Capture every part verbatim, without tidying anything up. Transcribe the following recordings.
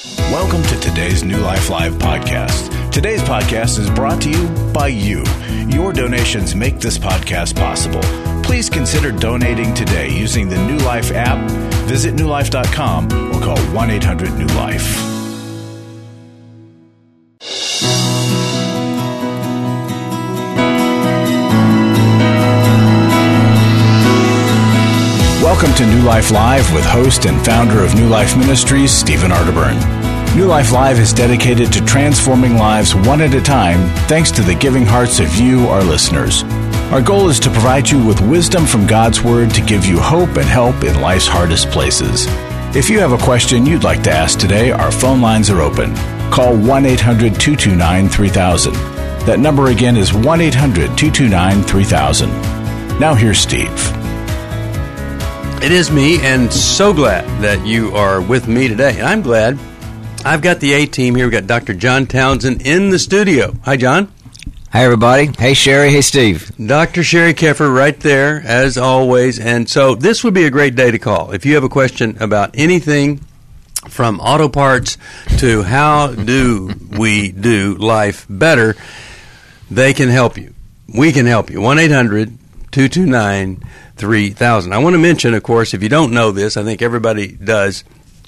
Welcome to today's New Life Live podcast. Today's podcast is brought to you by you. Your donations make this podcast possible. Please consider donating today using the New Life app. Visit new life dot com or call one eight hundred new life. Welcome to New Life Live with host and founder of New Life Ministries, Stephen Arterburn. New Life Live is dedicated to transforming lives one at a time thanks to the giving hearts of you, our listeners. Our goal is to provide you with wisdom from God's Word to give you hope and help in life's hardest places. If you have a question you'd like to ask today, our phone lines are open. Call one eight hundred two two nine three thousand. That number again is one eight hundred two two nine three thousand. Now here's Steve. It is me, and so glad that you are with me today. I'm glad. I've got the A-team here. We've got Doctor John Townsend in the studio. Hi, John. Hi, everybody. Hey, Sherry. Hey, Steve. Doctor Sherry Keffer right there, as always. And so this would be a great day to call. If you have a question about anything from auto parts to how do we do life better, they can help you. We can help you. one eight hundred two two nine three thousand. I want to mention, of course, if you don't know this, I think everybody does,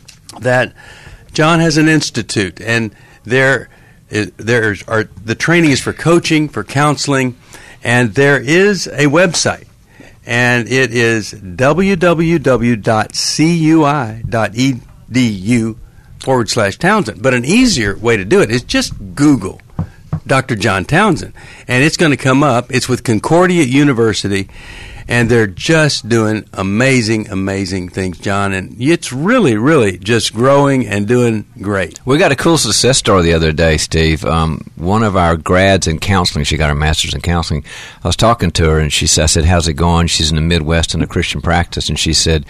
that John has an institute, and there, is, there are the training is for coaching, for counseling, and there is a website, and it is w w w dot c u i dot e d u forward slash Townsend. But an easier way to do it is just Google Doctor John Townsend, and it's going to come up. It's with Concordia University, and they're just doing amazing, amazing things, John. And it's really, really just growing and doing great. We got a cool success story the other day, Steve. Um, one of our grads in counseling, she got her master's in counseling. I was talking to her, and she said, I said, how's it going? She's in the Midwest in a Christian practice. And she said,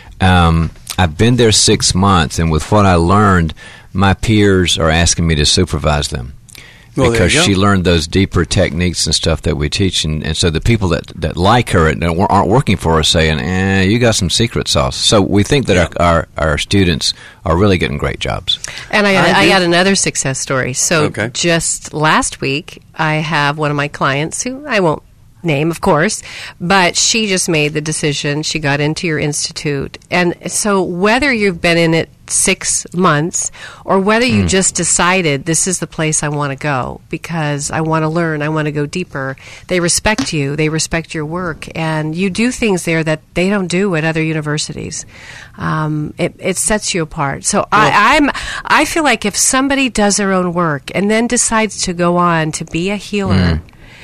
um, I've been there six months, and with what I learned, my peers are asking me to supervise them. Well, because she learned those deeper techniques and stuff that we teach. And, and so the people that, that like her and aren't working for her saying, eh, you got some secret sauce. So we think that yeah. our, our, our students are really getting great jobs. And I got, I, I got another success story. So okay. just last week, I have one of my clients who I won't name, of course, but she just made the decision. She got into your institute. And so whether you've been in it six months or whether you mm. just decided this is the place I want to go because I want to learn, I want to go deeper, they respect you, they respect your work, and you do things there that they don't do at other universities. Um, it, it sets you apart. So well, I, I'm, I feel like if somebody does their own work and then decides to go on to be a healer mm.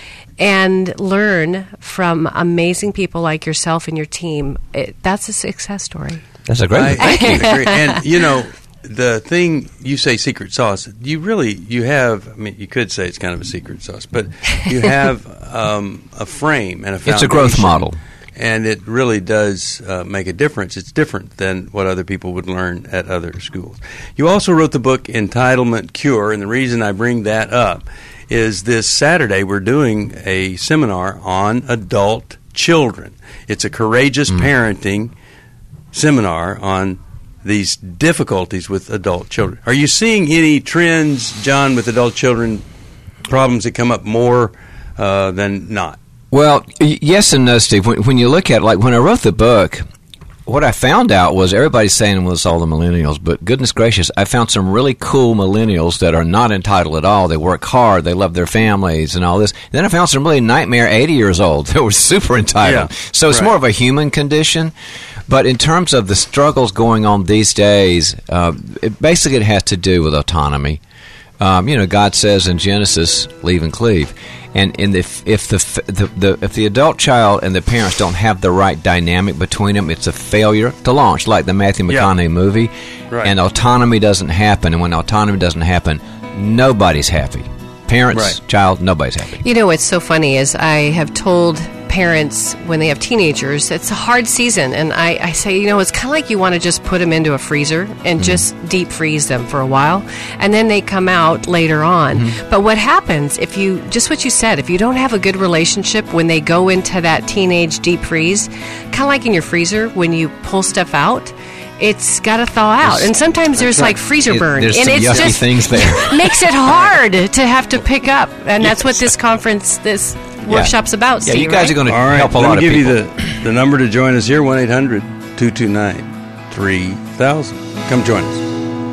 and learn from amazing people like yourself and your team, it, that's a success story. That's a great one. I, Thank you. Agree. And, you know, the thing, you say secret sauce, you really, you have, I mean, you could say it's kind of a secret sauce, but you have um, a frame and a foundation. It's a growth model. And it really does uh, make a difference. It's different than what other people would learn at other schools. You also wrote the book Entitlement Cure, and the reason I bring that up is this Saturday we're doing a seminar on adult children. It's a courageous mm. parenting seminar on these difficulties with adult children. Are you seeing any trends, John, with adult children, problems that come up more uh, than not? Well, y- yes and no, Steve. When, when you look at it, like when I wrote the book, what I found out was everybody's saying, well, it's all the millennials, but goodness gracious, I found some really cool millennials that are not entitled at all. They work hard, they love their families and all this. And then I found some really nightmare eighty years old that were super entitled. Yeah, so it's right. more of a human condition. But in terms of the struggles going on these days, uh, it basically it has to do with autonomy. Um, you know, God says in Genesis, leave and cleave. And, and if, if the, the, the if the adult child and the parents don't have the right dynamic between them, it's a failure to launch, like the Matthew McConaughey yeah. movie. Right. And autonomy doesn't happen. And when autonomy doesn't happen, nobody's happy. Parents, right. child, nobody's happy. You know, what's so funny is I have told parents when they have teenagers, it's a hard season. And I, I say, you know, it's kind of like you want to just put them into a freezer and mm-hmm. just deep freeze them for a while. And then they come out later on. Mm-hmm. But what happens if you, just what you said, if you don't have a good relationship when they go into that teenage deep freeze, kind of like in your freezer when you pull stuff out, it's got to thaw out. There's- and sometimes there's right. like freezer It- burn. there's and some it's yucky just things there. makes it hard to have to pick up. And that's what this conference, this workshop's about, Yeah, Steve, you guys right? are going to All right, help a let lot me of give people. you the, the number to join us here, one eight hundred two two nine three thousand. Come join us.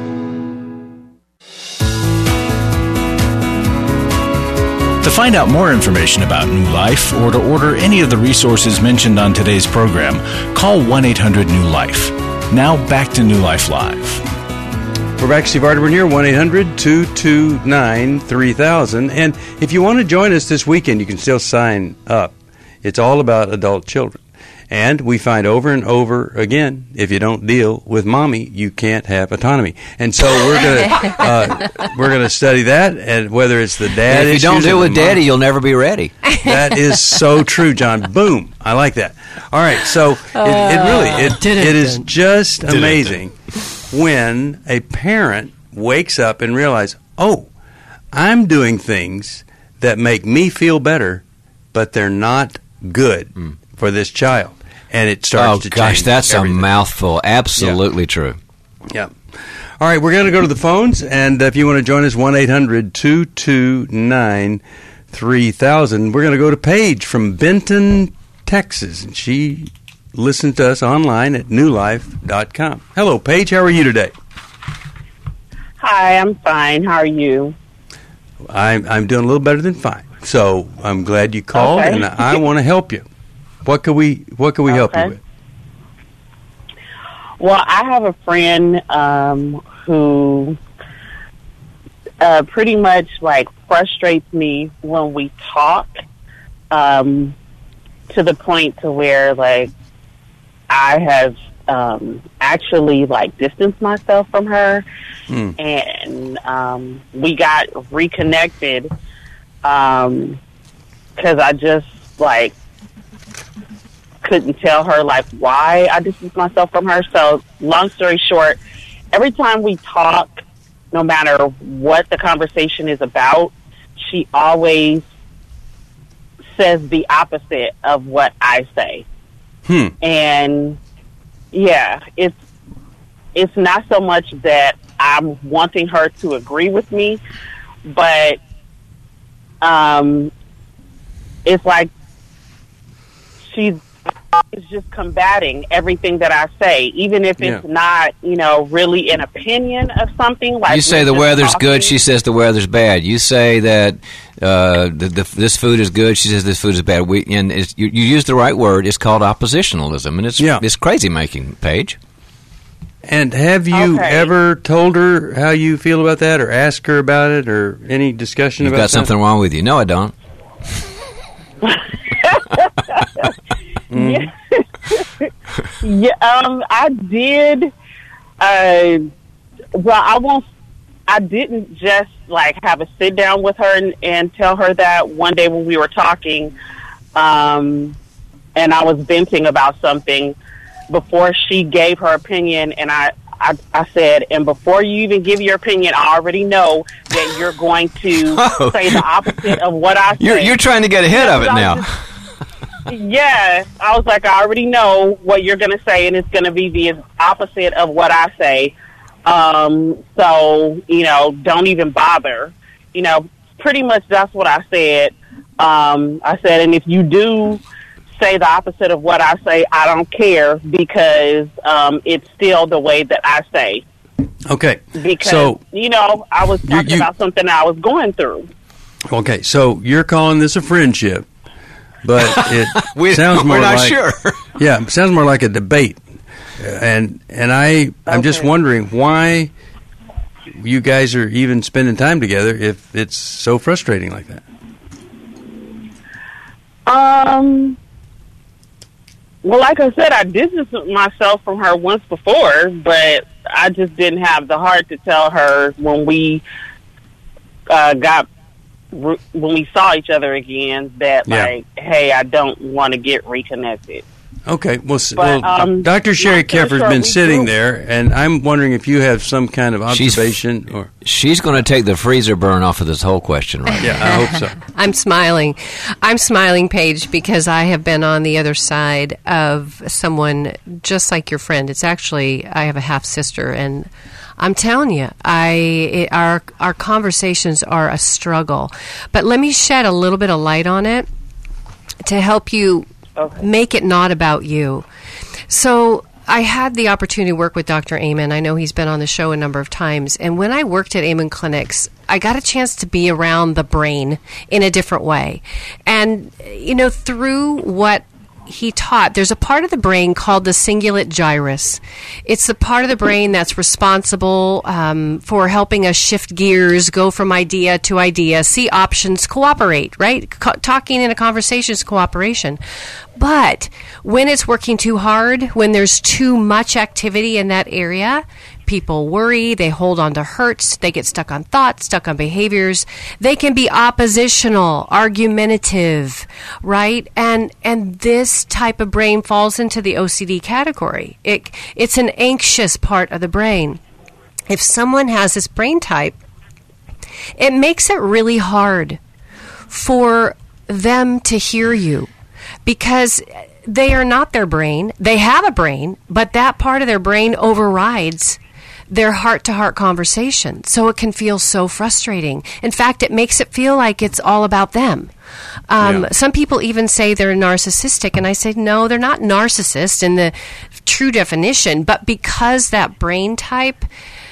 To find out more information about New Life or to order any of the resources mentioned on today's program, call one eight hundred new life. Now back to New Life Live. We're back. Steve Arterburn here, one eight hundred two two nine three thousand. And if you want to join us this weekend, you can still sign up. It's all about adult children. And we find over and over again, if you don't deal with mommy, you can't have autonomy. And so we're gonna uh, we're gonna study that, and whether it's the dad And if you don't issues deal or with the mom- daddy, you'll never be ready. That is so true, John. Boom. I like that. All right. So it, it really it, it is just amazing when a parent wakes up and realizes, oh, I'm doing things that make me feel better, but they're not good for this child. And it starts Oh, to gosh, change that's everything. a mouthful. Absolutely true. Yeah. All right, we're going to go to the phones, and if you want to join us, one eight hundred two two nine three thousand. We're going to go to Paige from Benton, Texas, and she listens to us online at new life dot com. Hello, Paige. How are you today? Hi, I'm fine. How are you? I'm, I'm doing a little better than fine. So I'm glad you called, Okay. and I want to help you. What can we What can we help you Okay. with? Well, I have a friend um, who uh, pretty much like frustrates me when we talk, um, to the point to where like I have um, actually like distanced myself from her, Mm. and um, we got reconnected because I just like couldn't tell her like why I distanced myself from her. So long story short, every time we talk, no matter what the conversation is about, she always says the opposite of what I say. Hmm. And yeah, it's it's not so much that I'm wanting her to agree with me, but um, it's like she's is just combating everything that I say, even if it's Yeah. not, you know, really an opinion of something. Like You say we're the just weather's talking. good, she says the weather's bad. You say that uh, the, the, this food is good, she says this food is bad. We, and it's, you, you use the right word. It's called oppositionalism, and it's Yeah. it's crazy making, Paige. And have you Okay. ever told her how you feel about that, or asked her about it, or any discussion You've about got something wrong with you. No, I don't. Yeah, yeah. Um, I did. Uh, well, I won't. I didn't just like have a sit down with her and, and tell her that one day when we were talking, um, and I was venting about something before she gave her opinion, and I. I, I said, and before you even give your opinion, I already know that you're going to Oh. say the opposite of what I say. You're, you're trying to get ahead of it I was now. just- Yeah, I was like, I already know what you're going to say, and it's going to be the opposite of what I say. Um, so, you know, don't even bother. You know, pretty much that's what I said. Um, I said, and if you do say the opposite of what I say, I don't care, because um, it's still the way that I say. Okay. Because, So- you know, I was You- talking you- about something I was going through. Okay, so you're calling this a friendship, but it We, sounds more we're not like sure. yeah, it sounds more like a debate. Uh, And and I I'm just Okay. wondering why you guys are even spending time together if it's so frustrating like that. Um. Well, like I said, I distanced myself from her once before, but I just didn't have the heart to tell her when we uh, got when we saw each other again that Yeah. like, hey, I don't want to get reconnected. Okay, well, s- But, well um, Doctor Sherry long story Keffer's short, been we sitting do- there, and I'm wondering if you have some kind of She's- observation or. She's going to take the freezer burn off of this whole question right now. Yeah, I hope so. I'm smiling. I'm smiling, Paige, because I have been on the other side of someone just like your friend. It's actually, I have a half sister, and I'm telling you, I it, our our conversations are a struggle. But let me shed a little bit of light on it to help you Okay. make it not about you. So I had the opportunity to work with Doctor Amen. I know he's been on the show a number of times. And when I worked at Amen Clinics, I got a chance to be around the brain in a different way. And, you know, through what he taught, there's a part of the brain called the cingulate gyrus. It's the part of the brain that's responsible um, for helping us shift gears, go from idea to idea, see options, cooperate, right? Co- talking in a conversation is cooperation. But when it's working too hard, when there's too much activity in that area, people worry, they hold on to hurts, they get stuck on thoughts, stuck on behaviors. They can be oppositional, argumentative, right? And and this type of brain falls into the O C D category. It it's an anxious part of the brain. If someone has this brain type, it makes it really hard for them to hear you because they are not their brain. They have a brain, but that part of their brain overrides their heart-to-heart conversation. So it can feel so frustrating. In fact, it makes it feel like it's all about them. Um, Yeah. Some people even say they're narcissistic, and I say, no, they're not narcissists in the true definition, but because that brain type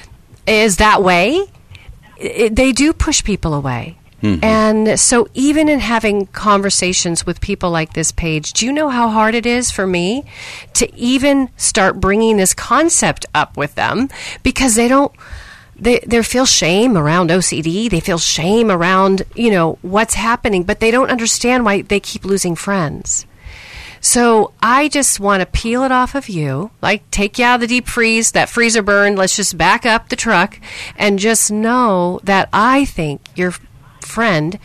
is that way, it, they do push people away. Mm-hmm. And so even in having conversations with people like this, Paige, do you know how hard it is for me to even start bringing this concept up with them because they don't, they, they feel shame around O C D. They feel shame around, you know, what's happening, but they don't understand why they keep losing friends. So I just want to peel it off of you, like take you out of the deep freeze, that freezer burn. Let's just back up the truck and just know that I think your friend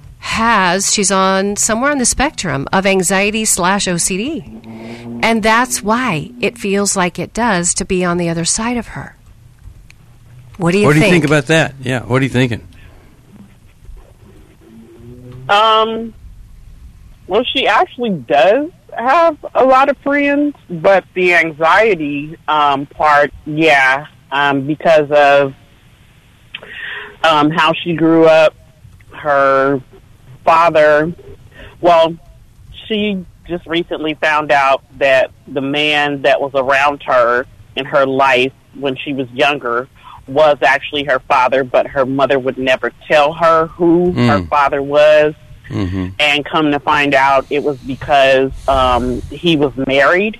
has, she's on somewhere on the spectrum of anxiety slash O C D. And that's why it feels like it does to be on the other side of her. What do you what think? do you think about that? Yeah, what are you thinking? Um, well, she actually does have a lot of friends, but the anxiety um, part, yeah, um, because of um, how she grew up, her father, well, she just recently found out that the man that was around her in her life when she was younger was actually her father, but her mother would never tell her who Mm. her father was. Mm-hmm. And come to find out, it was because um, he was married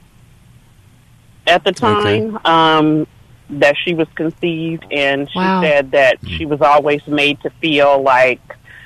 at the time um, that she was conceived, and she Wow. said that she was always made to feel like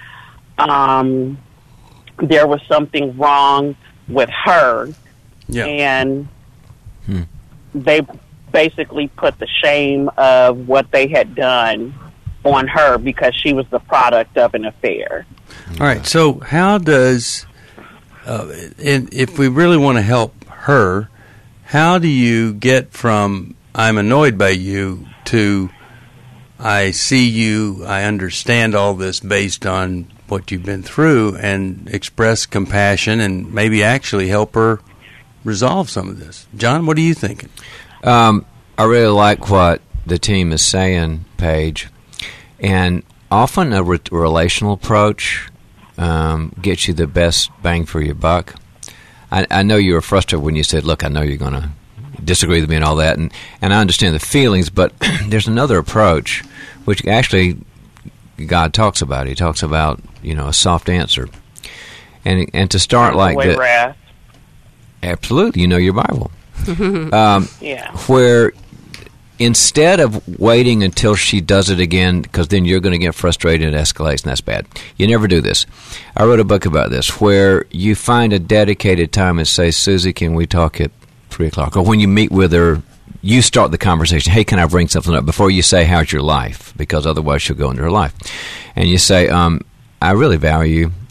um, there was something wrong with her, Yeah. and Hmm. they basically put the shame of what they had done on her because she was the product of an affair. All right. So, how does, uh, in, if we really want to help her, how do you get from "I'm annoyed by you" to "I see you, I understand all this based on what you've been through," and express compassion and maybe actually help her resolve some of this? John, what are you thinking? Um, I really like what the team is saying, Paige, and often a re- relational approach um, gets you the best bang for your buck. I, I know you were frustrated when you said, "Look, I know you're going to disagree with me and all that," and, and I understand the feelings, but there's another approach which actually God talks about. He talks about, you know, a soft answer, and and to start like Away that. wrath. Absolutely, you know your Bible. um, Yeah. Where instead of waiting until she does it again, because then you're going to get frustrated and it escalates, and that's bad. You never do this. I wrote a book about this, where you find a dedicated time and say, "Susie, can we talk at three o'clock?" Or when you meet with her, you start the conversation. "Hey, can I bring something up?" Before you say, "How's your life?" Because otherwise she'll go into her life. And you say, um, "I really value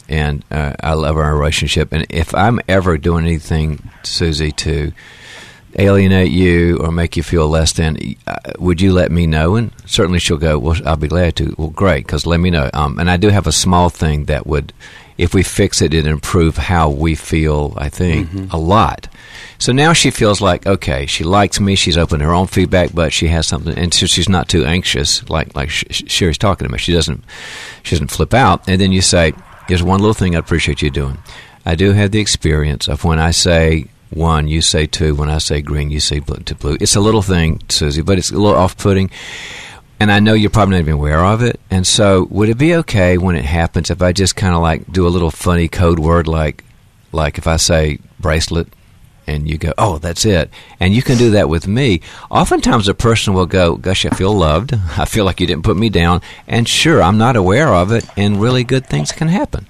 and uh, I love our relationship. And if I'm ever doing anything, Susie, to alienate you or make you feel less than, uh, would you let me know? And certainly she'll go, well, I'll be glad to. Well, great, because let me know. Um, and I do have a small thing that would, if we fix it, it'd improve how we feel, I think, mm-hmm. a lot. So now she feels like, okay, she likes me, she's open to her own feedback, but she has something, and so she's not too anxious, like like Sherry's talking to me. She doesn't, she doesn't flip out. And then you say, here's one little thing I appreciate you doing. I do have the experience of when I say one, you say two. When I say green, you say blue to blue. It's a little thing, Susie, but it's a little off-putting. And I know you're probably not even aware of it. And so would it be okay when it happens if I just kind of like do a little funny code word like, like if I say bracelet and you go, oh, that's it. And you can do that with me. Oftentimes a person will go, gosh, I feel loved. I feel like you didn't put me down. And sure, I'm not aware of it, and really good things can happen.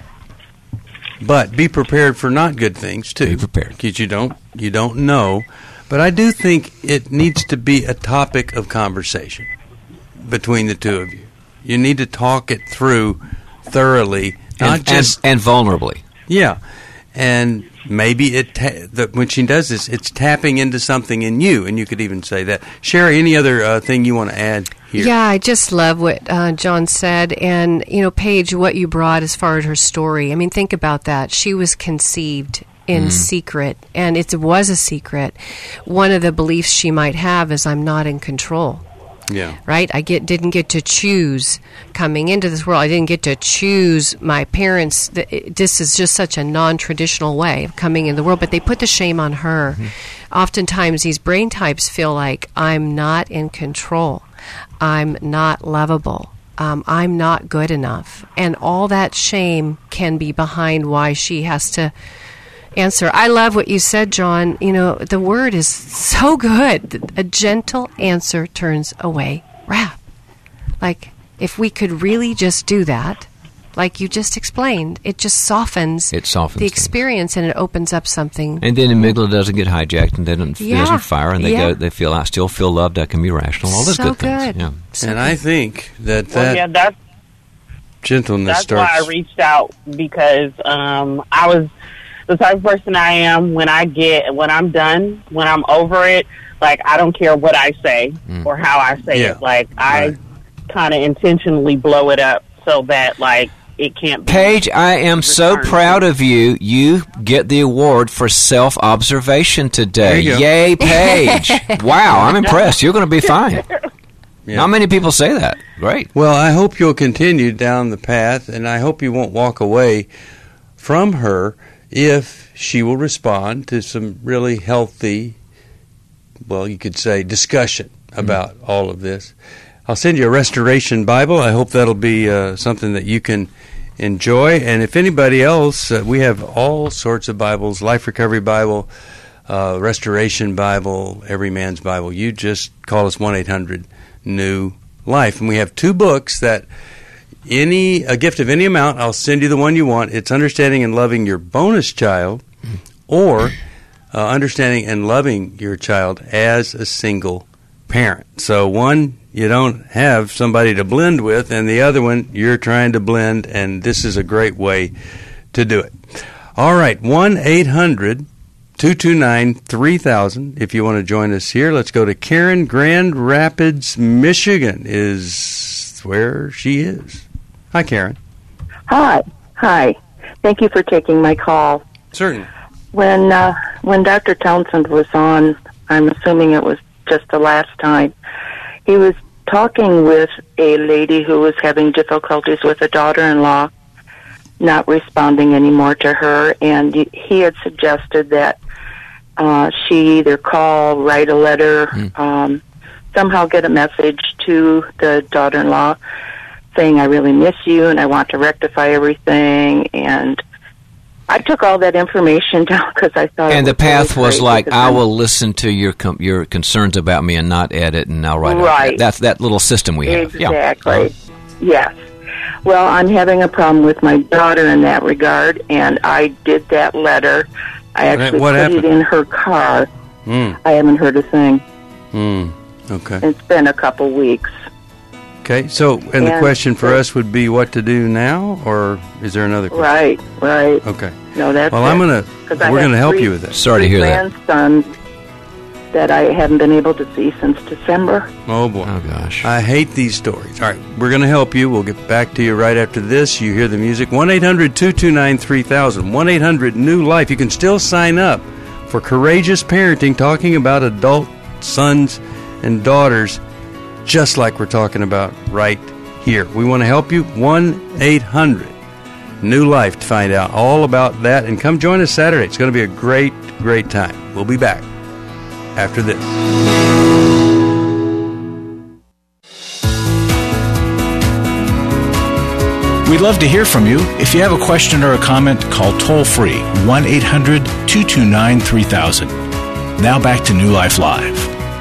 But be prepared for not good things too. Be prepared, because you don't you don't know. But I do think it needs to be a topic of conversation between the two of you. You need to talk it through thoroughly, not and, just and, and vulnerably. Yeah, and maybe it ta- the, when she does this, it's tapping into something in you, and you could even say that. Sherry, any other uh, thing you want to add here? Yeah, I just love what uh, John said, and you know, Paige, what you brought as far as her story. I mean, think about that. She was conceived in mm. secret, and it was a secret. One of the beliefs she might have is, "I'm not in control." Yeah. Right? I get didn't get to choose coming into this world. I didn't get to choose my parents. This is just such a non-traditional way of coming in the world, but they put the shame on her. Mm-hmm. Oftentimes these brain types feel like, I'm not in control. I'm not lovable. Um, I'm not good enough. And all that shame can be behind why she has to answer. I love what you said, John. You know, the word is so good. A gentle answer turns away wrath. Like, if we could really just do that, like you just explained, it just softens, it softens the experience things. And it opens up something. And then amygdala doesn't get hijacked and doesn't, yeah. doesn't fire, and they yeah. go, they feel, I still feel loved, I can be rational, all those so good, good things. Yeah. So and good. I think that that well, yeah, that's, gentleness that's starts. why I reached out, because um, I was the type of person I am. When I get, when I'm done, when I'm over it, like, I don't care what I say mm. or how I say yeah. it. Like, right. I kind of intentionally blow it up so that, like, it can't be. Paige, I am so proud of you. You get the award for self-observation today. Yay, Paige. Wow, I'm impressed. You're going to be fine. Yeah. Not many people say that. Great. Well, I hope you'll continue down the path, and I hope you won't walk away from her if she will respond to some really healthy, well, you could say, discussion about mm-hmm. all of this. I'll send you a Restoration Bible. I hope that'll be uh, something that you can enjoy. And if anybody else, uh, we have all sorts of Bibles, Life Recovery Bible, uh, Restoration Bible, Every Man's Bible. You just call us one eight hundred new life. And we have two books that any a gift of any amount, I'll send you the one you want. It's Understanding and Loving Your Bonus Child, or uh, Understanding and Loving Your Child as a Single Parent. So one, you don't have somebody to blend with, and the other one, you're trying to blend, and this is a great way to do it. All right, one eight hundred two two nine three thousand if you want to join us here. Let's go to Karen. Grand Rapids, Michigan is where she is. Hi, Karen. Hi. Hi. Thank you for taking my call. Certainly. When, uh, when Doctor Townsend was on, I'm assuming it was just the last time, he was talking with a lady who was having difficulties with a daughter-in-law, not responding anymore to her, and he had suggested that uh, she either call, write a letter, mm. um, somehow get a message to the daughter-in-law saying, I really miss you and I want to rectify everything. And I took all that information down because I thought and it was the path really was like, I I'm, will listen to your com- your concerns about me and not edit, and I'll write right. it. That's that little system we have. Exactly. Yeah. Yes. Well, I'm having a problem with my daughter in that regard, and I did that letter. I actually what put happened? it in her car. Mm. I haven't heard a thing. Mm. Okay. It's been a couple weeks. Okay, so, and the And- question for us would be what to do now, or is there another question? Right, right. Okay. No, that's Well, I'm it. going 'Cause to, I we're have going to help three- you with that. Sorry to three hear that. grandsons that I haven't been able to see since December. Oh, boy. Oh, gosh. I hate these stories. All right, we're going to help you. We'll get back to you right after this. You hear the music. one eight hundred two two nine three thousand. one eight hundred new life. You can still sign up for Courageous Parenting, talking about adult sons and daughters, just like we're talking about right here. We want to help you. one eight hundred new life to find out all about that. And come join us Saturday. It's going to be a great, great time. We'll be back after this. We'd love to hear from you. If you have a question or a comment, call toll-free one eight hundred two two nine three thousand. Now back to New Life Live.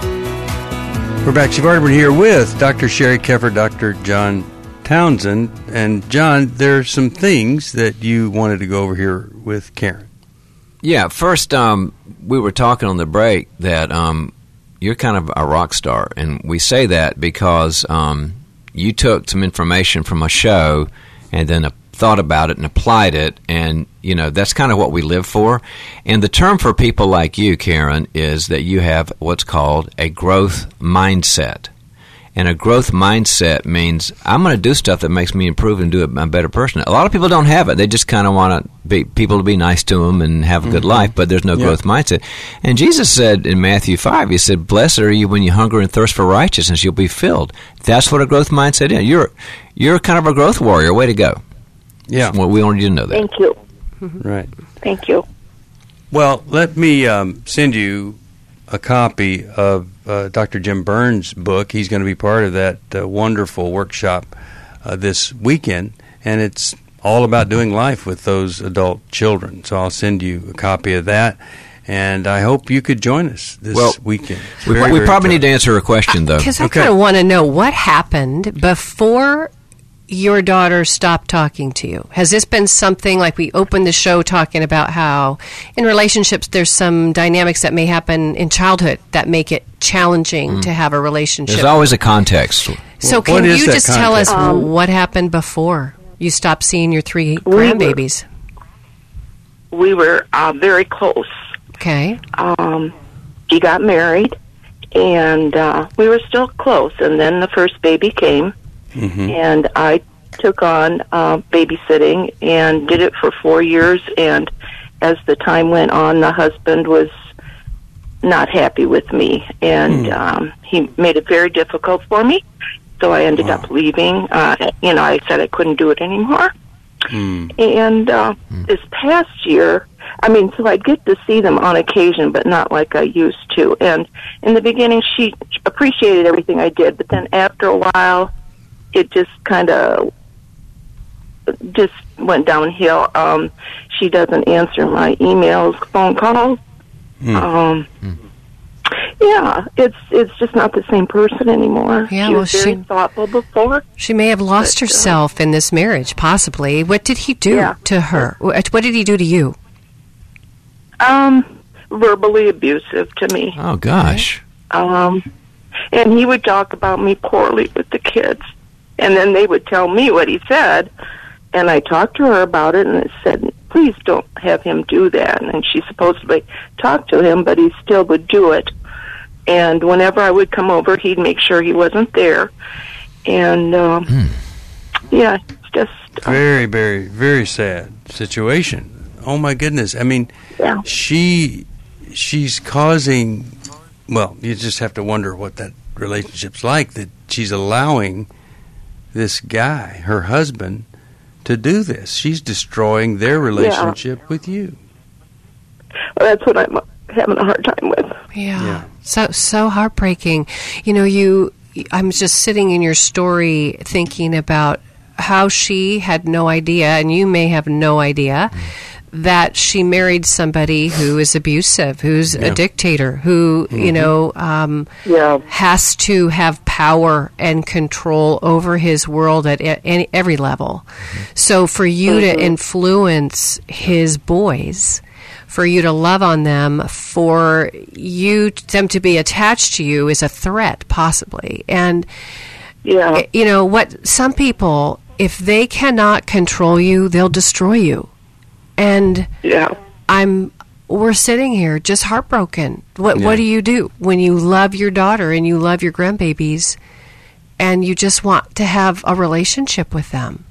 We're back. Steve Arterburn here with Doctor Sherry Keffer, Doctor John Townsend. And, John, there are some things that you wanted to go over here with Karen. Yeah, first, um, we were talking on the break that um, you're kind of a rock star, and we say that because um, you took some information from a show and then uh, thought about it and applied it, and, you know, that's kind of what we live for. And the term for people like you, Karen, is that you have what's called a growth mindset. And a growth mindset means I'm going to do stuff that makes me improve and do a better person. A lot of people don't have it. They just kind of want to be people to be nice to them and have a good mm-hmm. life, but there's no yeah. growth mindset. And Jesus said in Matthew five, he said, "Blessed are you when you hunger and thirst for righteousness, you'll be filled." That's what a growth mindset is. You're you're kind of a growth warrior. Way to go. Yeah. Well, we wanted you to know that. Thank you. Right. Thank you. Well, let me um, send you a copy of uh, Doctor Jim Burns' book. He's going to be part of that uh, wonderful workshop uh, this weekend, and it's all about doing life with those adult children. So I'll send you a copy of that, and I hope you could join us this well, weekend. We, very, we very probably tough. need to answer a question, though. Because I Okay. kind of want to know what happened before your daughter stopped talking to you. Has this been something like we opened the show talking about how in relationships there's some dynamics that may happen in childhood that make it challenging mm. to have a relationship? There's always a context. So Well, can what is you that just tell us context? Um, what happened before you stopped seeing your three We were- grandbabies? We were uh, very close. Okay. Um, she got married, and uh, we were still close. And then the first baby came, Mhm. and I took on uh, babysitting and did it for four years. And as the time went on, the husband was not happy with me, and Hmm. um, he made it very difficult for me. So I ended Wow. up leaving. Uh, you know, I said I couldn't do it anymore. Hmm. And uh, this past year, I mean, so I'd get to see them on occasion, but not like I used to. And in the beginning, she appreciated everything I did, but then after a while, it just kind of just went downhill. Um, she doesn't answer my emails, phone calls. Hmm. Um, yeah, it's it's just not the same person anymore. Yeah, she well, was very she- thoughtful before. She may have lost But, uh, herself in this marriage, possibly. What did he do Yeah. to her? What what did he do to you? Um, verbally abusive to me. Oh, gosh. Um, and he would talk about me poorly with the kids. And then they would tell me what he said. And I talked to her about it and I said, please don't have him do that. And she supposedly talked to him, but he still would do it. And whenever I would come over, he'd make sure he wasn't there. And, um, Hmm. yeah, it's just... uh, Very, very, very sad situation. Oh my goodness! I mean, Yeah. she she's causing. Well, you just have to wonder what that relationship's like. That she's allowing this guy, her husband, to do this. She's destroying their relationship with you. well, that's what I'm having a hard time with. Yeah. Yeah. So so heartbreaking. You know, you I'm just sitting in your story thinking about how she had no idea, and you may have no idea, that she married somebody who is abusive, who's Yeah. a dictator, who, you know, um, Yeah. has to have power and control over his world at e- any, every level. So for you to influence his boys, for you to love on them, for you them to be attached to you is a threat, possibly. And Yeah. You know, what some people, if they cannot control you, they'll destroy you. And Yeah. I'm we're sitting here just heartbroken. What Yeah. what do you do when you love your daughter and you love your grandbabies and you just want to have a relationship with them?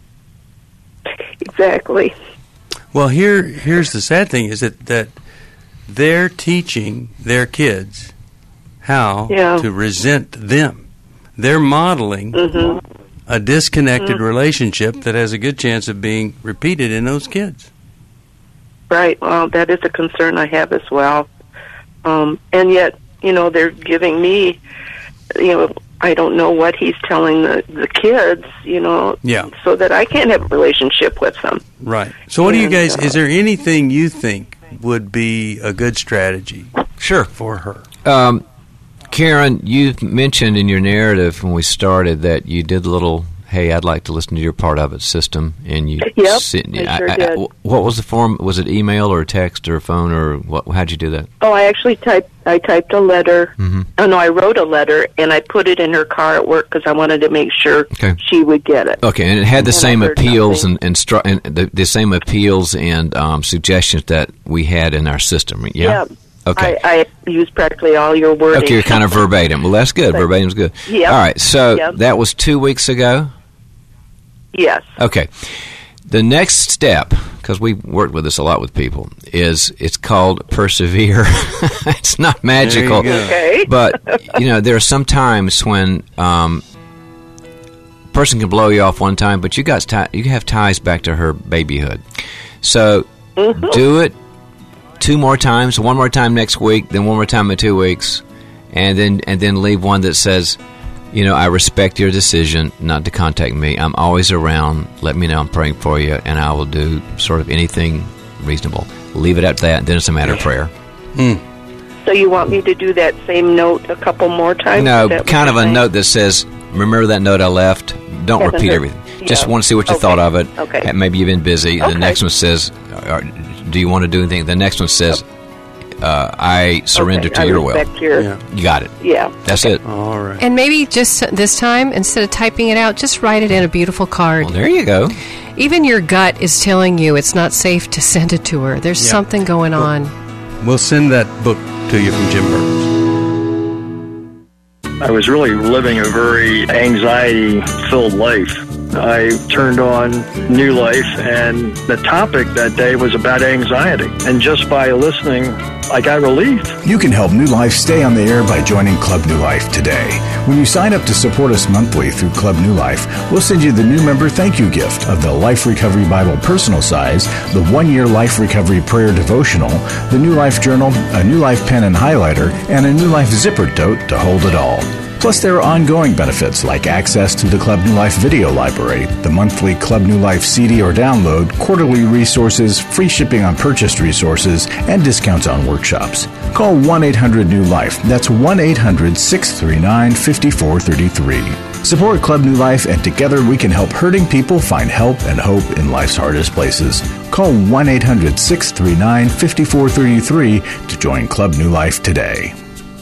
Exactly. Well, here here's the sad thing is that, that they're teaching their kids how Yeah. to resent them. They're modeling Mm-hmm. a disconnected relationship that has a good chance of being repeated in those kids. Right. Well, that is a concern I have as well. Um, and yet, you know, they're giving me, you know, I don't know what he's telling the, the kids, you know, Yeah. so that I can't have a relationship with them. Right. So what do you And, guys, uh, is there anything you think would be a good strategy Sure. for her? Um, Karen, you mentioned in your narrative when we started that you did a little, hey, I'd like to listen to your part of it system, and you Yep, sent- I sure did. what was the form? Was it email or text or phone or what? How'd you do that? Oh, I actually typed, I typed a letter. Mhm. Oh, no, I wrote a letter, and I put it in her car at work because I wanted to make sure Okay. she would get it. Okay, and it had the And I same heard appeals nothing. and and, stru- and the, the same appeals and um, suggestions that we had in our system. Yeah. Okay. I, I used practically all your wording. Okay, you're kind of verbatim. Well, that's good. Verbatim's good. Yep. All right. So Yep. that was two weeks ago. Yes. Okay. The next step, because we worked with this a lot with people, is it's called persevere. It's not magical, There you go. Okay. but you know there are some times when um, a person can blow you off one time, but you got ti- you have ties back to her babyhood. So Mm-hmm. do it two more times, one more time next week, then one more time in two weeks, and then and then leave one that says, you know, I respect your decision not to contact me. I'm always around. Let me know I'm praying for you, and I will do sort of anything reasonable. Leave it at that, and then it's a matter of prayer. So you want me to do that same note a couple more times? No, Is that what kind of you're a saying? note that says, remember that note I left? Don't Hasn't repeat hurt. everything. Just Yeah. want to see what you Okay. thought of it. Okay. Uh, Maybe you've been busy. The Okay. next one says, uh, do you want to do anything? The next one says, uh, I surrender Okay, to I your will. respect your- Yeah. You got it. Yeah. That's it. All right. And maybe just this time, instead of typing it out, just write it in a beautiful card. Well, there you go. Even your gut is telling you it's not safe to send it to her. There's Yeah. something going on. We'll send that book to you from Jim Burns. I was really living a very anxiety-filled life. I turned on New Life, and the topic that day was about anxiety. And just by listening, I got relief. You can help New Life stay on the air by joining Club New Life today. When you sign up to support us monthly through Club New Life, we'll send you the new member thank you gift of the Life Recovery Bible personal size, the one-year Life Recovery Prayer Devotional, the New Life Journal, a New Life pen and highlighter, and a New Life zipper tote to hold it all. Plus, there are ongoing benefits like access to the Club New Life video library, the monthly Club New Life C D or download, quarterly resources, free shipping on purchased resources, and discounts on workshops. Call one eight hundred new life. That's one eight hundred six three nine five four three three. Support Club New Life, and together we can help hurting people find help and hope in life's hardest places. Call one eight hundred six three nine five four three three to join Club New Life today.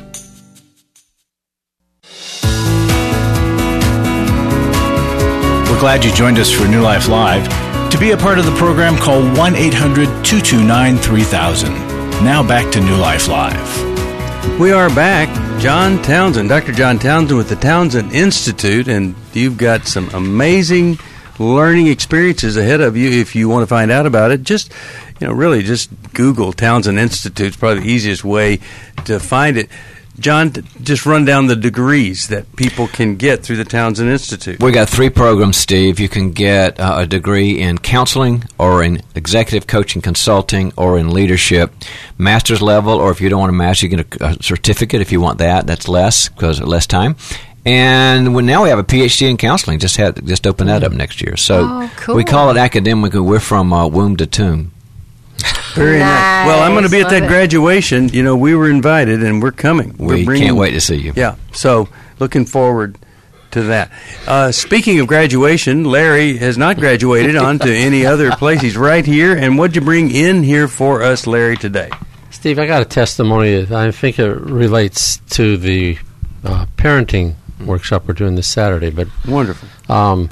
We're glad you joined us for New Life Live. To be a part of the program, call one eight hundred two two nine three thousand. Now back to New Life Live. We are back. John Townsend, Doctor John Townsend with the Townsend Institute, and you've got some amazing learning experiences ahead of you. If you want to find out about it, just, you know, really just Google Townsend Institute. It's probably the easiest way to find it. John, t- just run down the degrees that people can get through the Townsend Institute. We got three programs, Steve. You can get uh, a degree in counseling or in executive coaching consulting or in leadership, master's level, or if you don't want a master, you get a, a certificate if you want that. That's less because of less time. And we, now we have a P H D in counseling. Just had just open that up next year. So Oh, cool. we call it academic. We're from uh, womb to tomb. Very nice. Nice. Well, I'm going to be at Love that it. graduation. You know, we were invited, and we're coming. We're We bringing- can't wait to see you. Yeah, so looking forward to that. Uh, speaking of graduation, Larry has not graduated on to any other place. He's right here. And what'd you bring in here for us, Larry, today? Steve, I got a testimony that I think it relates to the uh, parenting workshop we're doing this Saturday. But wonderful. Um,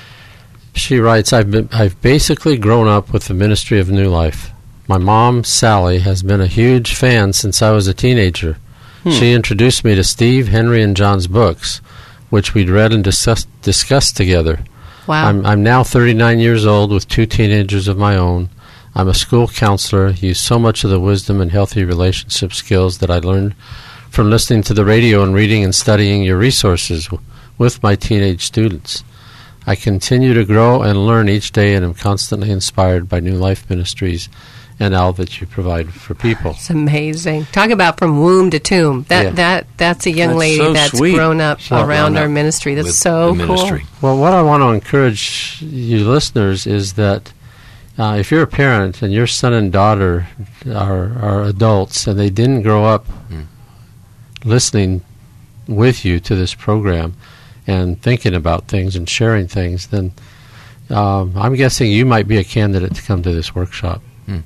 she writes, I've been, I've basically grown up with the Ministry of New Life. My mom, Sally, has been a huge fan since I was a teenager. Hmm. She introduced me to Steve, Henry, and John's books, which we'd read and discuss, discussed together. Wow. I'm, I'm now thirty-nine years old with two teenagers of my own. I'm a school counselor, use so much of the wisdom and healthy relationship skills that I learned from listening to the radio and reading and studying your resources w- with my teenage students. I continue to grow and learn each day and am constantly inspired by New Life Ministries and all that you provide for people. It's amazing. Talk about from womb to tomb. That Yeah. that that's a young That's lady so that's sweet. grown up So around grown our up ministry. That's with so the cool. ministry. Well, what I want to encourage you listeners is that uh, if you're a parent and your son and daughter are, are adults and they didn't grow up Mm. listening with you to this program and thinking about things and sharing things, then um, I'm guessing you might be a candidate to come to this workshop. Mm.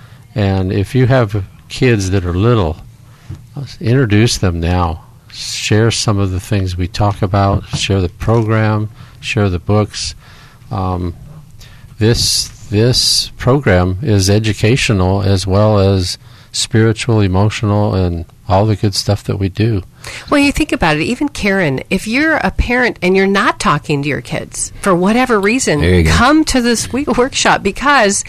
And if you have kids that are little, uh, introduce them now. Share some of the things we talk about. Share the program. Share the books. Um, this this program is educational as well as spiritual, emotional, and all the good stuff that we do. Well, you think about it, even Karen, if you're a parent and you're not talking to your kids for whatever reason, There you go. come to this week workshop, because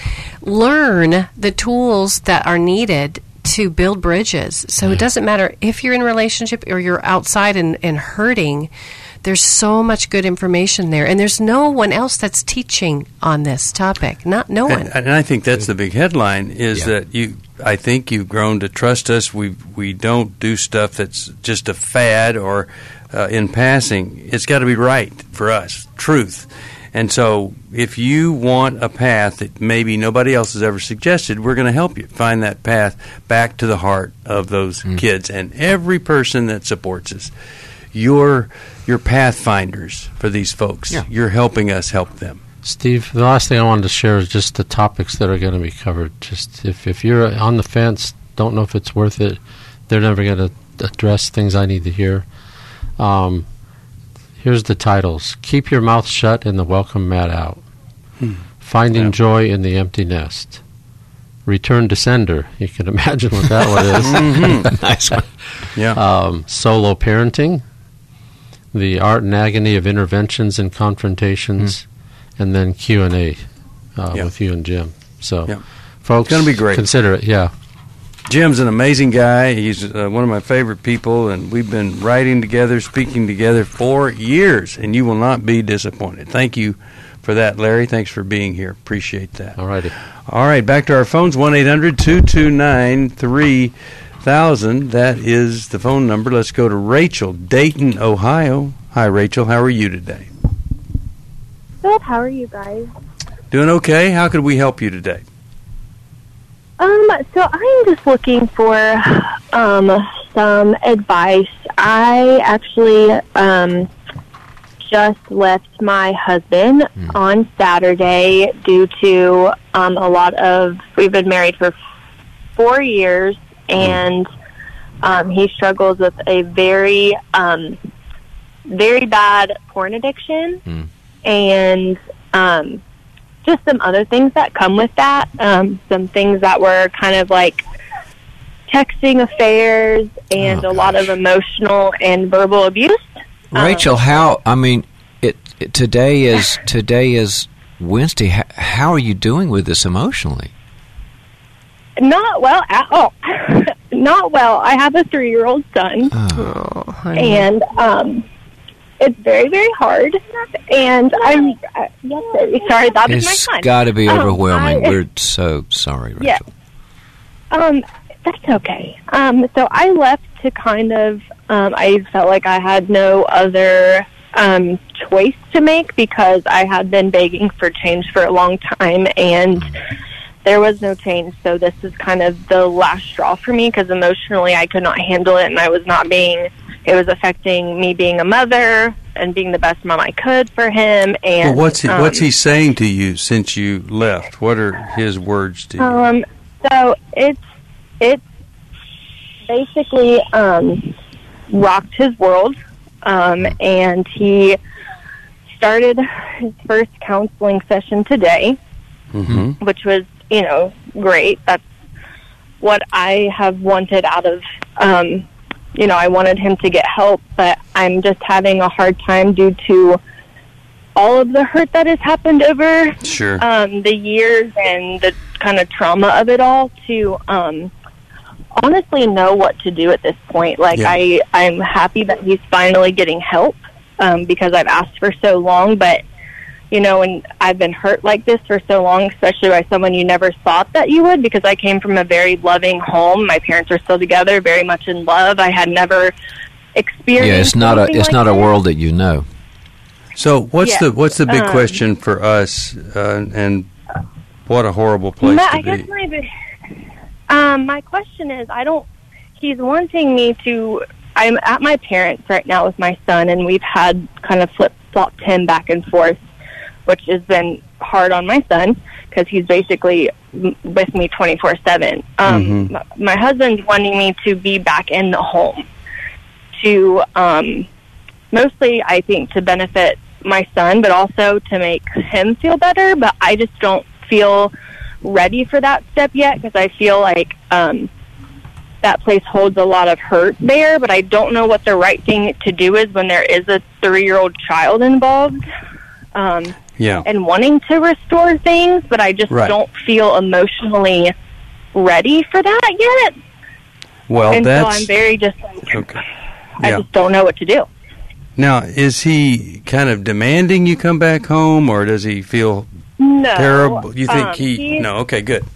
learn the tools that are needed to build bridges. So it doesn't matter if you're in a relationship or you're outside and, and hurting. There's so much good information there, and there's no one else that's teaching on this topic. Not no one. And, and I think that's the big headline is Yeah. that you. I think you've grown to trust us. We we don't do stuff that's just a fad or uh, in passing. It's got to be right for us, truth. And so, if you want a path that maybe nobody else has ever suggested, we're going to help you find that path back to the heart of those Mm. kids and every person that supports us. You're you're pathfinders for these folks. Yeah. You're helping us help them. Steve, the last thing I wanted to share is just the topics that are going to be covered. Just if, if you're on the fence, don't know if it's worth it, they're never going to address things I need to hear. Um, here's the titles. Keep Your Mouth Shut and the Welcome Mat Out. Hmm. Finding Yeah. Joy in the Empty Nest. Return to Sender. You can imagine what that one is. Mhm. Nice one. Yeah. Um, solo Parenting. The Art and Agony of Interventions and Confrontations. And then Q and A uh, Yeah. with you and Jim. So, Yeah. folks, It's gonna be great. Consider it. Yeah. Jim's an amazing guy. He's uh, one of my favorite people, and we've been writing together, speaking together for years, and you will not be disappointed. Thank you for that, Larry. Thanks for being here. Appreciate that. All righty. All right, back to our phones, one eight hundred two two nine three thousand. That is the phone number. Let's go to Rachel, Dayton, Ohio. Hi, Rachel. How are you today? Good. How are you guys? Doing okay. How could we help you today? Um, so I'm just looking for um, some advice. I actually um, just left my husband Mm. on Saturday due to um, a lot of, we've been married for four years, and um, he struggles with a very, um, very bad porn addiction, Mm. and um, just some other things that come with that. Um, some things that were kind of like texting affairs and Oh, a lot of gosh. emotional and verbal abuse. Rachel, how? I mean, it, it today is today is Wednesday. How, how are you doing with this emotionally? Not well at all. Not well. I have a three-year-old son, Oh, Oh, honey. and um, it's very, very hard. And I'm uh, yes, sir. Sorry, that was my it's son. got to be Um, overwhelming. I- We're so sorry, Rachel. Yeah. Um, that's okay. Um, so I left to kind of, um, I felt like I had no other um, choice to make because I had been begging for change for a long time, and there was no change. So this is kind of the last straw for me because emotionally I could not handle it, and I was not being, it was affecting me being a mother and being the best mom I could for him. And Well, what's he, um, what's he saying to you since you left? What are his words to you? Um, so it's it's basically um, rocked his world. um, and he started his first counseling session today, Mm-hmm. which was, you know, great. That's what I have wanted out of, um, you know, I wanted him to get help, but I'm just having a hard time due to all of the hurt that has happened over Sure. um, the years and the kind of trauma of it all to um, honestly know what to do at this point. Like, Yeah. I, I'm happy that he's finally getting help um, because I've asked for so long, but you know, and I've been hurt like this for so long, especially by someone you never thought that you would, because I came from a very loving home. My parents are still together, very much in love. I had never experienced. Yeah, it's not a anything it's like not a this. world that you know. So what's Yes, the what's the big um, question for us, uh, and what a horrible place Ma- to I guess be. my bi- um, my question is, I don't. He's wanting me to. I'm at my parents right now with my son, and we've had kind of flip flopped him back and forth, which has been hard on my son because he's basically m- with me twenty-four seven. Um, Mhm. my, my husband's wanting me to be back in the home to, um, mostly, I think, to benefit my son, but also to make him feel better. But I just don't feel ready for that step yet because I feel like um, that place holds a lot of hurt there, but I don't know what the right thing to do is when there is a three-year-old child involved. Um, Yeah. and wanting to restore things, but I just Right. don't feel emotionally ready for that yet. Well, and so that's I'm very just like, okay. I Yeah. just don't know what to do. Now, is he kind of demanding you come back home, or does he feel No. terrible? You think um, he? he's- No. Okay. Good.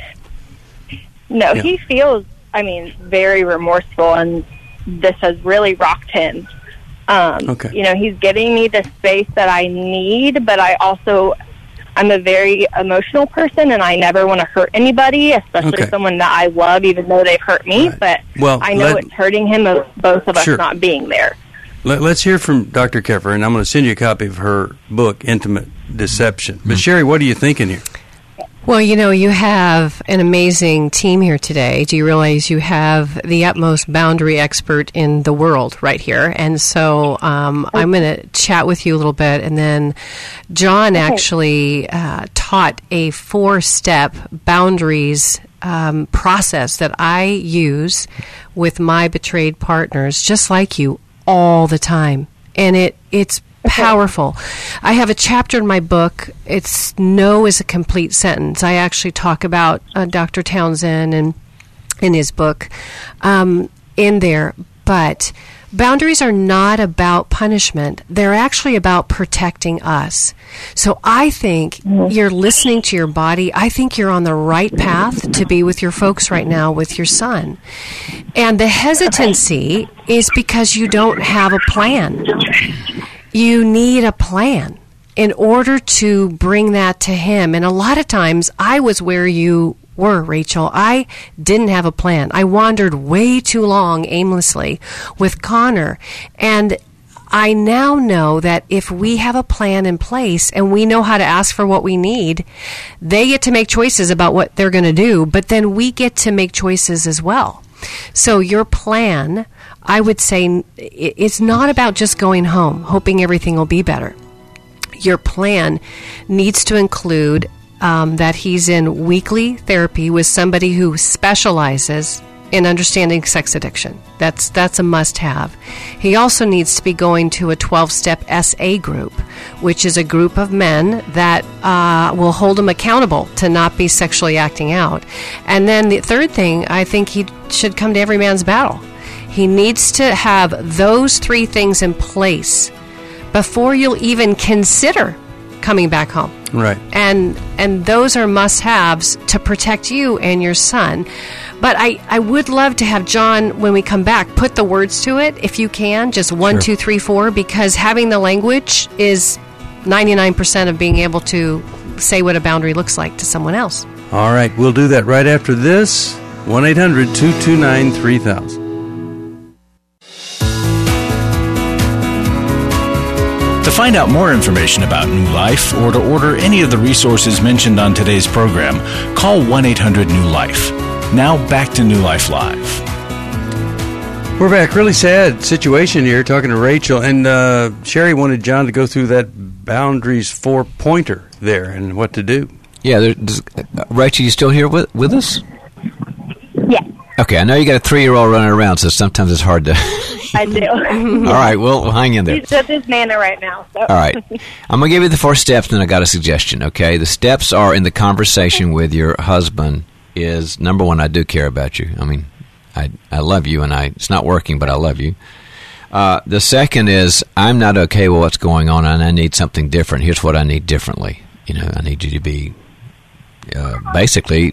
No, Yeah. he feels, I mean, very remorseful, and this has really rocked him. Um, Okay. You know, he's giving me the space that I need, but I also, I'm a very emotional person, and I never want to hurt anybody, especially Okay. someone that I love, even though they've hurt me. Right. But Well, I know let- it's hurting him, of both of us Sure. not being there. Let, let's hear from Doctor Keffer, and I'm going to send you a copy of her book, Intimate Deception. But Sherry, what are you thinking here? Well, you know, you have an amazing team here today. Do you realize you have the utmost boundary expert in the world right here? And so um, I'm going to chat with you a little bit. And then John actually uh, taught a four-step boundaries um, process that I use with my betrayed partners, just like you, all the time. And it it's powerful. I have a chapter in my book. It's no is a complete sentence. I actually talk about uh, Doctor Townsend and in his book um, in there. But boundaries are not about punishment. They're actually about protecting us. So I think you're listening to your body. I think you're on the right path to be with your folks right now with your son. And the hesitancy is because you don't have a plan. You need a plan in order to bring that to him. And a lot of times, I was where you were, Rachel. I didn't have a plan. I wandered way too long aimlessly with Connor. And I now know that if we have a plan in place and we know how to ask for what we need, they get to make choices about what they're going to do, but then we get to make choices as well. So your plan, I would say, it's not about just going home, hoping everything will be better. Your plan needs to include um, that he's in weekly therapy with somebody who specializes in understanding sex addiction. That's that's a must-have. He also needs to be going to a twelve-step S A group, which is a group of men that uh, will hold him accountable to not be sexually acting out. And then the third thing, I think he should come to Every Man's Battle. He needs to have those three things in place before you'll even consider coming back home. Right. And and those are must-haves to protect you and your son. But I, I would love to have John, when we come back, put the words to it, if you can, just one, Sure. two, three, four, because having the language is ninety-nine percent of being able to say what a boundary looks like to someone else. All right. We'll do that right after this. one eight hundred two two nine three thousand. To find out more information about New Life or to order any of the resources mentioned on today's program, call one eight hundred new life. Now back to New Life Live. We're back. Really sad situation here, talking to Rachel. And uh, Sherry wanted John to go through that boundaries four-pointer there and what to do. Yeah, there, does, uh, Rachel, you still here with, with us? Yeah. Okay, I know you got a three-year-old running around, so sometimes it's hard to... I do. All right, well, we'll hang in there. He's with his nana right now. So. All right. I'm going to give you the four steps, and I got a suggestion, okay? The steps are in the conversation with your husband is, number one, I do care about you. I mean, I I love you, and I it's not working, but I love you. Uh, the second is, I'm not okay with what's going on, and I need something different. Here's what I need differently. You know, I need you to be uh, basically...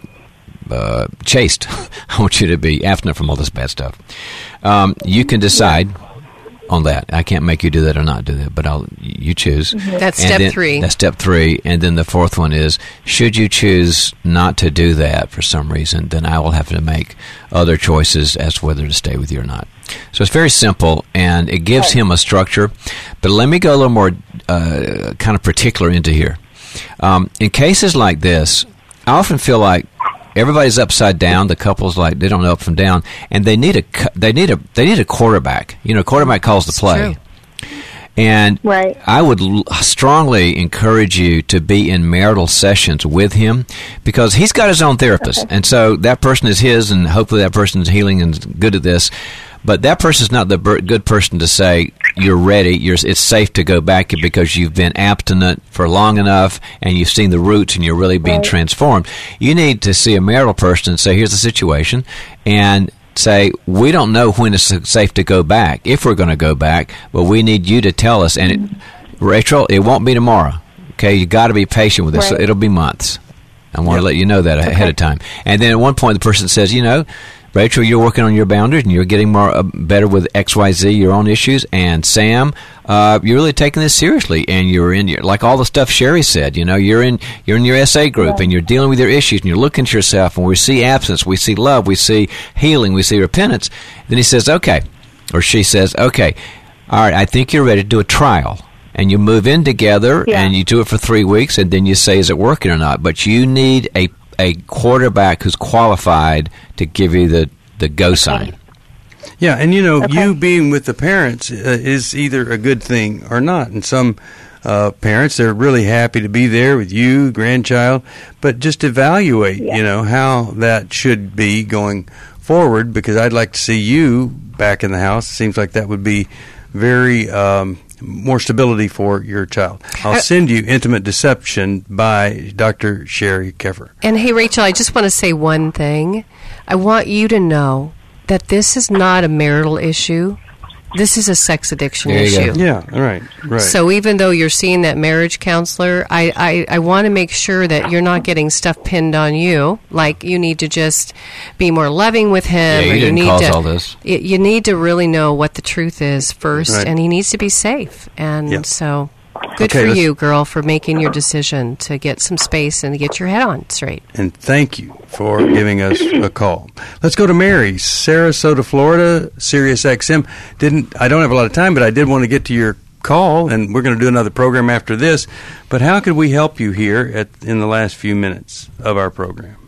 Uh, chaste. I want you to be abstinent from all this bad stuff. Um, you can decide on that. I can't make you do that or not do that, but I'll you choose. Mm-hmm. That's And step then, three. That's step three. And then the fourth one is, should you choose not to do that for some reason, then I will have to make other choices as to whether to stay with you or not. So it's very simple, and it gives him a structure. But let me go a little more uh, kind of particular into here. Um, in cases like this, I often feel like everybody's upside down. The couple's like they don't know up from down, and they need a they need a they need a quarterback. You know, a quarterback calls the play. True. And Right. I would l- strongly encourage you to be in marital sessions with him, because he's got his own therapist, and so that person is his, and hopefully that person is healing and good at this. But that person's not the ber- good person to say you're ready. You're, it's safe to go back because you've been abstinent for long enough and you've seen the roots and you're really being Right. transformed. You need to see a marital person and say, here's the situation, and say, we don't know when it's safe to go back, if we're going to go back, but we need you to tell us. And it, Rachel, it won't be tomorrow. Okay, you got to be patient with this. Right. It'll be months. I want Yep. to let you know that ahead Okay. of time. And then at one point, the person says, you know, Rachel, you're working on your boundaries and you're getting more uh, better with X Y Z, your own issues. And Sam, uh, you're really taking this seriously, and you're in your, like all the stuff Sherry said. You know, you're in you're in your S A group, Right. and you're dealing with your issues, and you're looking at yourself. And we see absence, we see love, we see healing, we see repentance. Then he says, okay, or she says, okay, all right, I think you're ready to do a trial. And you move in together, Yeah. and you do it for three weeks, and then you say, is it working or not? But you need a a quarterback who's qualified to give you the, the go sign. Yeah, and you know, Okay. you being with the parents uh, is either a good thing or not. And some uh, parents, they're really happy to be there with you, grandchild, but just evaluate, Yeah. you know, how that should be going forward, because I'd like to see you back in the house. It seems like that would be very um, more stability for your child. I'll Uh, send you Intimate Deception by Doctor Sherry Keffer. And hey, Rachel, I just want to say one thing. I want you to know that this is not a marital issue. This is a sex addiction There you go. issue. Yeah, all right, right. So even though you're seeing that marriage counselor, I, I, I want to make sure that you're not getting stuff pinned on you. Like you need to just be more loving with him. Yeah, you or didn't need cause to, all this. y- You need to really know what the truth is first, Right. and he needs to be safe. And Yeah. so, good Okay, for let's- you, girl, for making your decision to get some space and to get your head on straight. And thank you for giving us a call. Let's go to Mary, Sarasota, Florida, Sirius X M. Didn't I don't have a lot of time, but I did want to get to your call, and we're going to do another program after this. But how could we help you here at in the last few minutes of our program?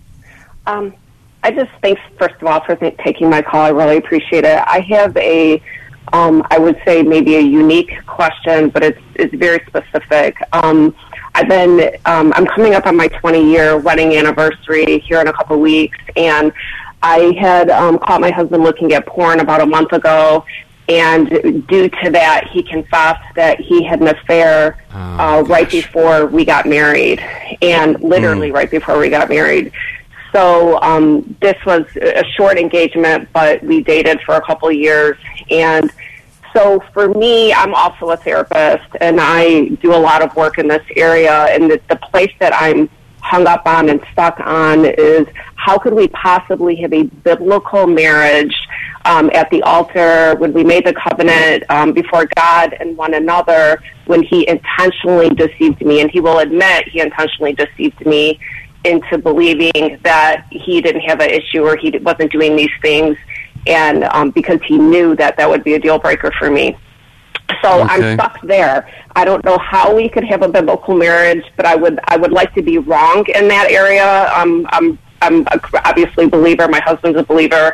Um, I just thanks first of all for th- taking my call. I really appreciate it. I have a, um, I would say maybe a unique question, but it's it's very specific. Um, I've been, um, I'm coming up on my twenty year wedding anniversary here in a couple weeks, and I had um, caught my husband looking at porn about a month ago. And due to that, he confessed that he had an affair Oh, uh, right before we got married, and literally right before we got married. So um, this was a short engagement, but we dated for a couple of years. And so for me, I'm also a therapist, and I do a lot of work in this area. And the, the place that I'm hung up on and stuck on is how could we possibly have a biblical marriage um, at the altar when we made the covenant um, before God and one another, when he intentionally deceived me. And he will admit he intentionally deceived me into believing that he didn't have an issue or he wasn't doing these things, and um, because he knew that that would be a deal breaker for me. So Okay. I'm stuck there. I don't know how we could have a biblical marriage, but I would I would like to be wrong in that area. Um, I'm I'm obviously a believer. My husband's a believer,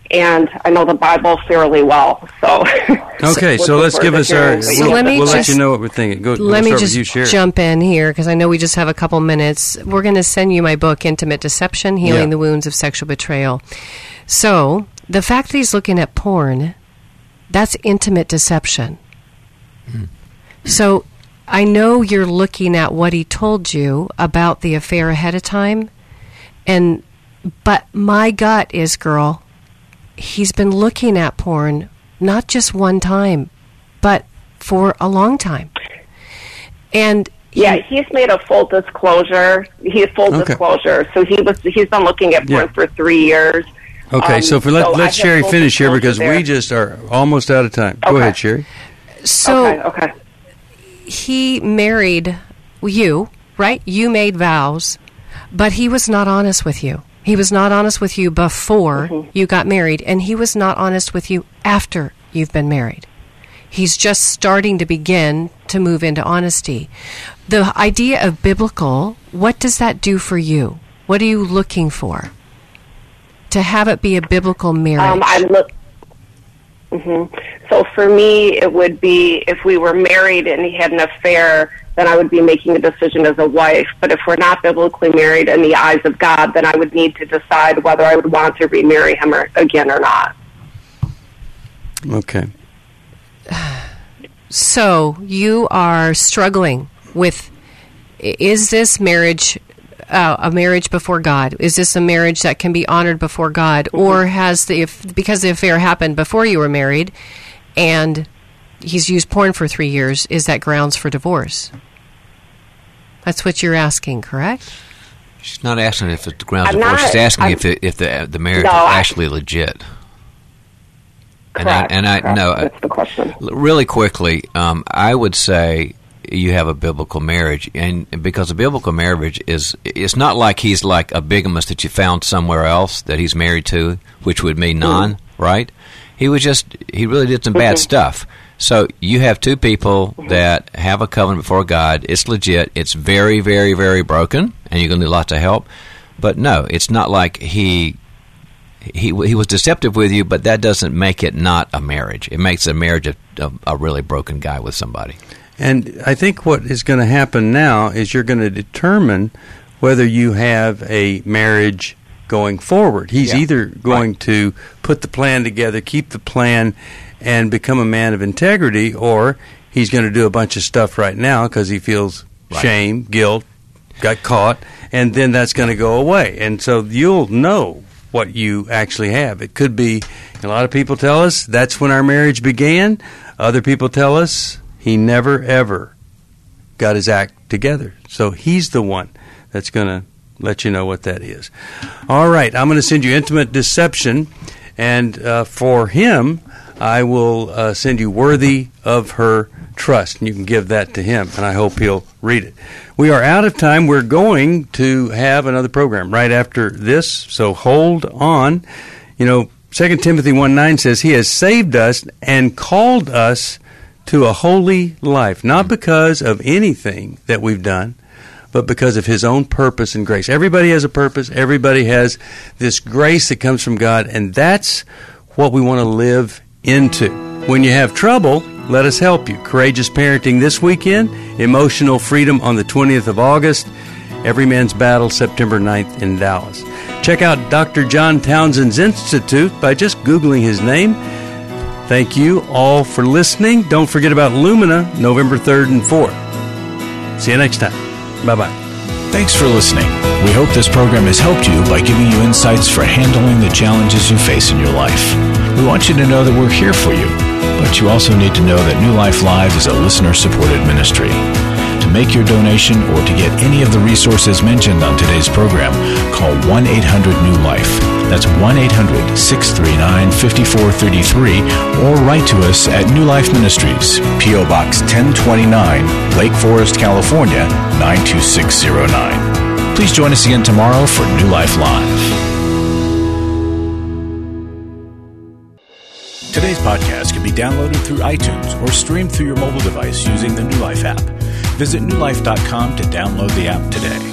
and I know the Bible fairly well. So okay, so let's give us our. So we'll let me we'll just, let you know what we're thinking. Go, let we'll me start just with you, Sherry. jump in here because I know we just have a couple minutes. We're going to send you my book, Intimate Deception: Healing Yeah. the Wounds of Sexual Betrayal. So the fact that he's looking at porn, that's intimate deception. Hmm. So I know you're looking at what he told you about the affair ahead of time, and but my gut is, girl, he's been looking at porn not just one time, but for a long time. And yeah, he's made a full disclosure. He's full Okay. disclosure. So he was he's been looking at porn Yeah. for three years. Okay, Um, so for let so I let have Sherry full finish here disclosure because there. we just are almost out of time. Go Okay. ahead, Sherry. so okay, okay. he married you, right? You made vows, but he was not honest with you. He was not honest with you before Mm-hmm. you got married, and he was not honest with you after you've been married. He's just starting to begin to move into honesty. The idea of biblical, what does that do for you? What are you looking for? To have it be a biblical marriage. Um, I'm look. hmm So for me, it would be if we were married and he had an affair, then I would be making a decision as a wife. But if we're not biblically married in the eyes of God, then I would need to decide whether I would want to remarry him or, again or not. Okay. So you are struggling with, is this marriage uh, a marriage before God? Is this a marriage that can be honored before God? Mm-hmm. Or has the, if, because the affair happened before you were married and he's used porn for three years, is that grounds for divorce? That's what you're asking, correct? She's not asking if it's grounds I'm of divorce. not- She's asking I'm- if the if the the marriage No, is I- actually legit. And Correct, I and I correct. no, That's the question. really quickly, um, I would say you have a biblical marriage, and because a biblical marriage is it's not like he's like a bigamist that you found somewhere else that he's married to, which would mean non, mm-hmm. right? He was just he really did some bad mm-hmm. stuff. So you have two people mm-hmm. that have a covenant before God. It's legit. It's very, very, very broken, and you're going to need lots of help. But no, it's not like he he he was deceptive with you, but that doesn't make it not a marriage. It makes a marriage of, of a really broken guy with somebody. And I think what is going to happen now is you're going to determine whether you have a marriage going forward. He's yeah. either going right. to put the plan together, keep the plan, and become a man of integrity, or he's going to do a bunch of stuff right now because he feels right. shame, guilt, got caught, and then that's going to go away. And so you'll know what you actually have. It could be, a lot of people tell us that's when our marriage began. Other people tell us he never, ever got his act together. So he's the one that's going to let you know what that is. All right, I'm going to send you Intimate Deception, and uh, for him, I will uh, send you Worthy of Her Trust, and you can give that to him, and I hope he'll read it. We are out of time. We're going to have another program right after this, so hold on. You know, Second Timothy one nine says, He has saved us and called us to a holy life, not because of anything that we've done, but because of His own purpose and grace. Everybody has a purpose. Everybody has this grace that comes from God, and that's what we want to live into. When you have trouble, let us help you. Courageous Parenting this weekend, Emotional Freedom on the twentieth of August, Every Man's Battle September ninth in Dallas. Check out Doctor John Townsend's Institute by just Googling his name. Thank you all for listening. Don't forget about Lumina, November third and fourth. See you next time. Bye-bye. Thanks for listening. We hope this program has helped you by giving you insights for handling the challenges you face in your life. We want you to know that we're here for you, but you also need to know that New Life Live is a listener-supported ministry. To make your donation or to get any of the resources mentioned on today's program, call one eight hundred new life. That's one eight hundred six three nine five four three three, or write to us at New Life Ministries, P O Box ten twenty-nine, Lake Forest, California, nine two six zero nine. Please join us again tomorrow for New Life Live. Today's podcast can be downloaded through iTunes or streamed through your mobile device using the New Life app. Visit new life dot com to download the app today.